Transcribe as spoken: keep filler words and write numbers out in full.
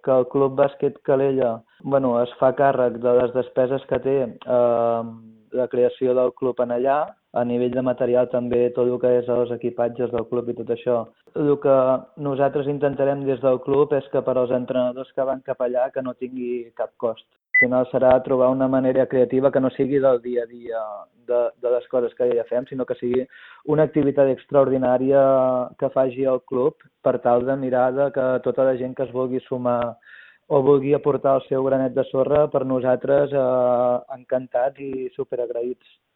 que el Club Bàsquet Calella bueno, es fa càrrec de les despeses que té eh, la creació del club en allà, a nivell de material també tot el que és els equipatges del club i tot això. El que nosaltres intentarem des del club és que per als entrenadors que van cap allà que no tingui cap cost. Al final serà trobar una manera creativa que no sigui del dia a dia de, de les coses que ja fem, sinó que sigui una activitat extraordinària que faci el club per tal de mirar de que tota la gent que es vulgui sumar o vulgui aportar el seu granet de sorra per nosaltres eh, encantats i superagraïts.